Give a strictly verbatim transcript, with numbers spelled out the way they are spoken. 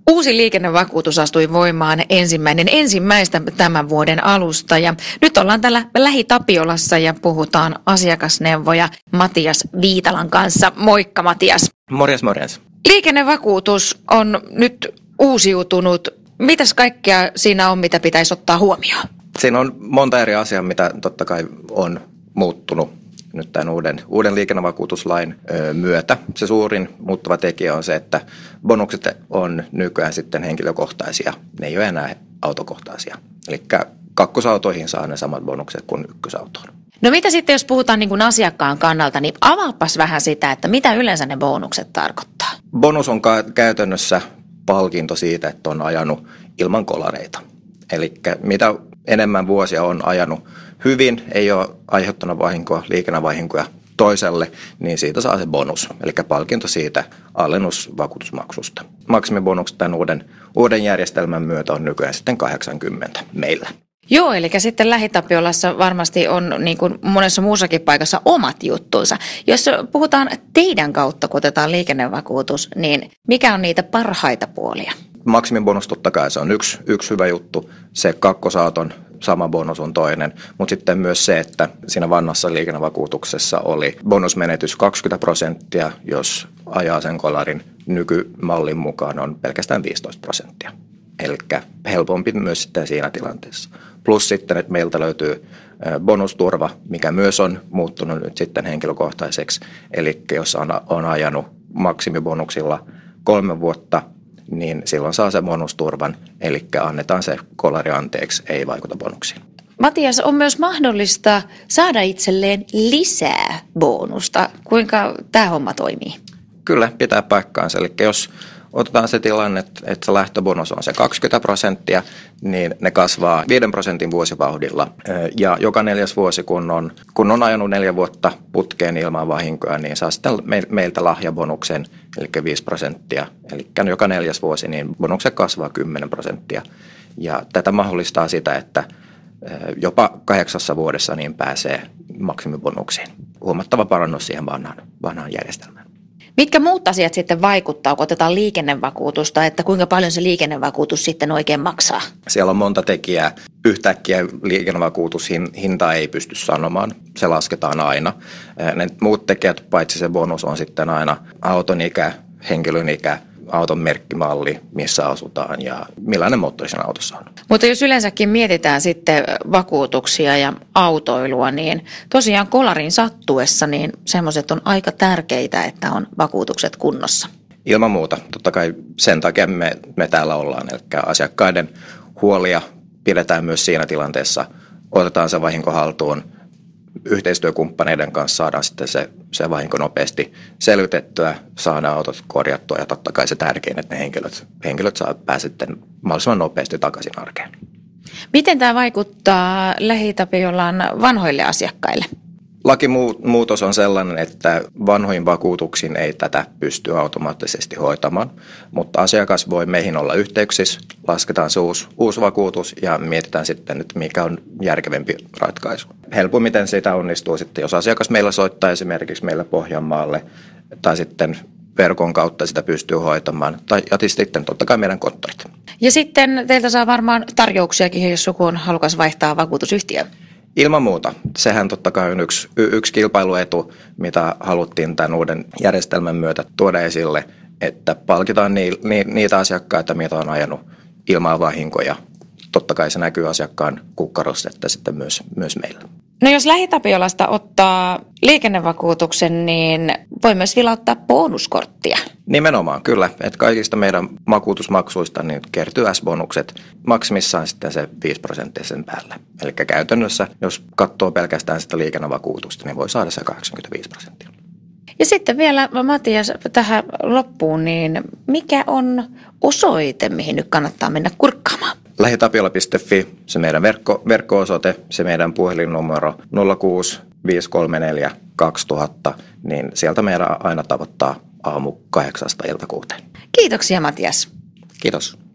Uusi liikennevakuutus astui voimaan ensimmäinen ensimmäistä tämän vuoden alusta ja nyt ollaan täällä Lähi-Tapiolassa ja puhutaan asiakasneuvoja Matias Viitalan kanssa. Moikka Matias. Morjes, morjes. Liikennevakuutus on nyt uusiutunut. Mitäs kaikkea siinä on, mitä pitäisi ottaa huomioon? Siinä on monta eri asiaa, mitä totta kai on muuttunut nyt tämän uuden, uuden liikennevakuutuslain ö, myötä. Se suurin muuttava tekijä on se, että bonukset on nykyään sitten henkilökohtaisia. Ne ei ole enää autokohtaisia. Eli kakkosautoihin saa ne samat bonukset kuin ykkösautoon. No mitä sitten, jos puhutaan niin kuin asiakkaan kannalta, niin avaapas vähän sitä, että mitä yleensä ne bonukset tarkoittaa? Bonus on ka- käytännössä palkinto siitä, että on ajanut ilman kolareita. Eli mitä enemmän vuosia on ajanut hyvin, ei ole aiheuttanut vahinkoa, liikennevahinkoja toiselle, niin siitä saa se bonus. Eli palkinto siitä alennusvakuutusmaksusta. Maksimibonukset tämän uuden, uuden järjestelmän myötä on nykyään sitten kahdeksankymmentä meillä. Joo, eli sitten Lähi-Tapiolassa varmasti on niin kuin monessa muussakin paikassa omat juttunsa. Jos puhutaan teidän kautta, kun otetaan liikennevakuutus, niin mikä on niitä parhaita puolia? Maksimibonus totta kai se on yksi, yksi hyvä juttu. Se kakkosauton sama bonus on toinen, mutta sitten myös se, että siinä vanhassa liikennevakuutuksessa oli bonusmenetys kaksikymmentä prosenttia, jos ajaa sen kolarin nykymallin mukaan on pelkästään viisitoista prosenttia. Eli helpompi myös sitten siinä tilanteessa. Plus sitten, että meiltä löytyy bonusturva, mikä myös on muuttunut nyt sitten henkilökohtaiseksi. Eli jos on, on ajanut maksimibonuksilla kolme vuotta, niin silloin saa se bonusturvan, eli annetaan se kolari anteeksi, ei vaikuta bonuksiin. Matias, on myös mahdollista saada itselleen lisää bonusta. Kuinka tämä homma toimii? Kyllä, pitää paikkaansa. Eli jos otetaan se tilanne, että se lähtöbonus on se kaksikymmentä prosenttia, niin ne kasvaa viiden prosentin vuosivauhdilla. Ja joka neljäs vuosi, kun on, kun on ajanut neljä vuotta putkeen ilman vahinkoja, niin saa sitten meiltä lahjabonuksen, eli viisi prosenttia. Eli joka neljäs vuosi, niin bonukset kasvaa kymmenen prosenttia. Ja tätä mahdollistaa sitä, että jopa kahdeksassa vuodessa niin pääsee maksimibonuksiin. Huomattava parannus siihen vanhaan, vanhaan järjestelmään. Mitkä muut asiat sitten vaikuttaa, kun otetaan liikennevakuutusta, että kuinka paljon se liikennevakuutus sitten oikein maksaa? Siellä on monta tekijää. Yhtäkkiä liikennevakuutushintaa ei pysty sanomaan. Se lasketaan aina. Ne muut tekijät, paitsi se bonus, on sitten aina auton ikä, henkilön ikä, auton merkkimalli, missä asutaan ja millainen moottori siinä autossa on. Mutta jos yleensäkin mietitään sitten vakuutuksia ja autoilua, niin tosiaan kolarin sattuessa niin semmoiset on aika tärkeitä, että on vakuutukset kunnossa. Ilman muuta. Totta kai sen takia me, me täällä ollaan. Eli asiakkaiden huolia pidetään myös siinä tilanteessa. Otetaan se vahinko haltuun. Yhteistyökumppaneiden kanssa saadaan sitten se, se vahinko nopeasti selvitettyä, saadaan autot korjattua ja totta kai se tärkein, että ne henkilöt, henkilöt saa päästä sitten mahdollisimman nopeasti takaisin arkeen. Miten tämä vaikuttaa Lähi-Tapiolan vanhoille asiakkaille? Lakimuutos on sellainen, että vanhoihin vakuutuksiin ei tätä pysty automaattisesti hoitamaan, mutta asiakas voi meihin olla yhteyksissä, lasketaan se uusi, uusi vakuutus ja mietitään sitten, että mikä on järkevämpi ratkaisu. Helpommin sitä onnistuu sitten, jos asiakas meillä soittaa esimerkiksi meillä Pohjanmaalle tai sitten verkon kautta sitä pystyy hoitamaan, tai ja sitten totta kai meidän konttorit. Ja sitten teiltä saa varmaan tarjouksiakin, jos joku on halukas vaihtaa vakuutusyhtiöön. Ilman muuta. Sehän totta kai on yksi, yksi kilpailuetu, mitä haluttiin tämän uuden järjestelmän myötä tuoda esille, että palkitaan ni, ni, niitä asiakkaita, mitä on ajanut ilman vahinkoja. Totta kai se näkyy asiakkaan kukkarossa, että sitten myös, myös meillä. No jos Lähi-Tapiolasta ottaa liikennevakuutuksen, niin voi myös vilauttaa bonuskorttia. Nimenomaan, kyllä. Että kaikista meidän vakuutusmaksuista niin kertyy S-bonukset maksimissaan sitten se viisi prosenttia sen päälle. Eli käytännössä, jos katsoo pelkästään sitä liikennevakuutusta, niin voi saada se kahdeksankymmentäviisi prosenttia. Ja sitten vielä Matias tähän loppuun, niin mikä on osoite, mihin nyt kannattaa mennä kurkkaamaan? lähitapiola piste fi, se meidän verkko, verkko-osoite, se meidän puhelinnumero nolla kuusi viisi kolme neljä kaksi nolla nolla nolla, niin sieltä meidän aina tavoittaa aamu kahdeksasta ilta kuuteen. Kiitoksia Matias. Kiitos.